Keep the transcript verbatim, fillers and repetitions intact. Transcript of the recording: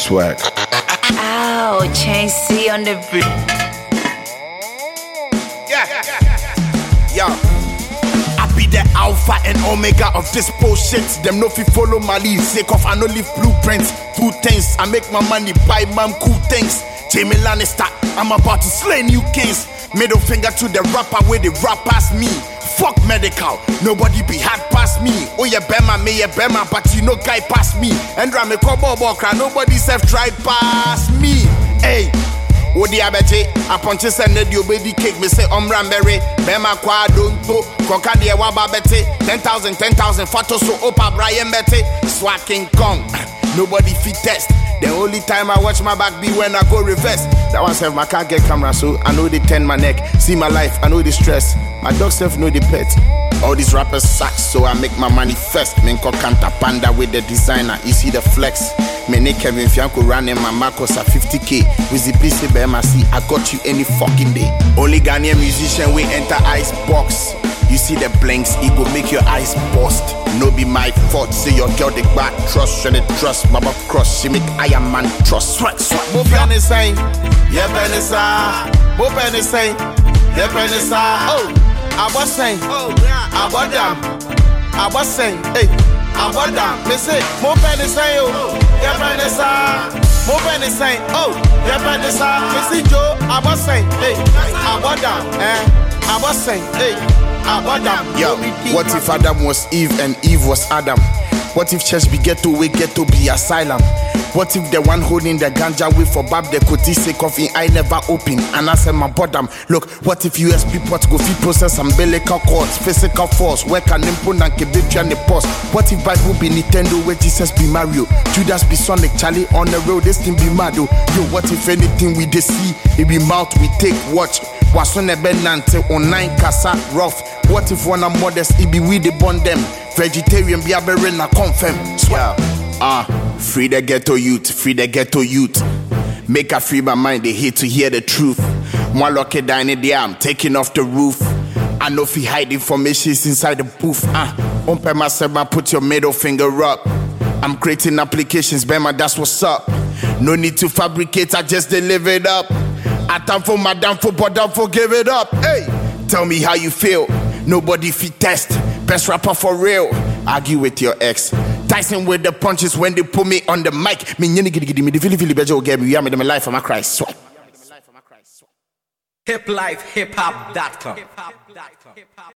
Swag. Ow, Chain C on the beat. Yeah, yo. I be the alpha and omega of this bullshit. Them no fi follow my lead, sake of I no leave blueprints. Two things, I make my money, buy man cool things. Jamie Lannister, I'm about to slay new kings. Middle finger to the rapper where the rap past me. Fuck medical, nobody be hard past me. Oh yeah, Bema, me yeah Bema, but you know guy past me. And Rame Kobo Bokra, nobody self try past me. Hey, Odi Abeche, I punches and need your baby cake. Me say Umramberry, Bema Kwa don't to Koka de Wababete, ten thousand, ten thousand, Fato so Opa Brian Bete, Swat King Kong. Nobody fit test. The only time I watch my back be when I go reverse. That one self, I can't get camera, so I know they turn my neck. See my life, I know the stress. My dog self know the pet. All these rappers suck, so I make my money first. Menko Kanta Panda with the designer, you see the flex. Mene Kevin Fianco running my Marcos at fifty K. With the P C B M I C, I got you any fucking day. Only Ghanaian musician we enter ice box. You see the blinks, it go make your eyes bust. No be my fault, say your girl the bad trust, and the trust, Baba cross, she make Iron Man trust. Swag, swag, Bo penny saying, yeah penny sa, Bo penny saying, yeah penny sa. Oh, I was saying, oh, I was damn, I was saying, hey, I was damn. Me say, Bo penny saying, oh, yeah penny sa, Bo penny saying, oh, yeah penny sa. Me see Joe, I was saying, hey, I was damn, eh, I was saying, hey. Yo, what if Adam was Eve and Eve was Adam? What if church be ghetto, we get to be asylum? What if the one holding the ganja way for Bab the Koti say coffee I never open and I said my bottom? Look, what if U S B port go feed process umbilical cords, physical force, work an input and keep it and the pause? What if Bible be Nintendo where Jesus be Mario, Judas be Sonic, Charlie on the road, this thing be Mado? Yo, what if anything we dey see, it be mouth we take watch? Was on a bed nante online casa rough. What if one are modest, it be we the bond them? Vegetarian be a berena confirm. Yeah. Ah, uh, free the ghetto youth, free the ghetto youth. Make a free my mind, they hate to hear the truth. One lucky down in the arm, taking off the roof. I know if you hide information inside the booth. Ah, uh, open myself, put your middle finger up. I'm creating applications, Bema, that's what's up. No need to fabricate, I just deliver it up. I time for my damn for, but don't forgive it up. Hey, tell me how you feel. Nobody fit test. Best rapper for real. Argue with your ex. Tyson with the punches when they put me on the mic. Me nyini gidi gidi me the Philly Philly bejo get me. You me the life of my Christ. Hip life hip hop dot com.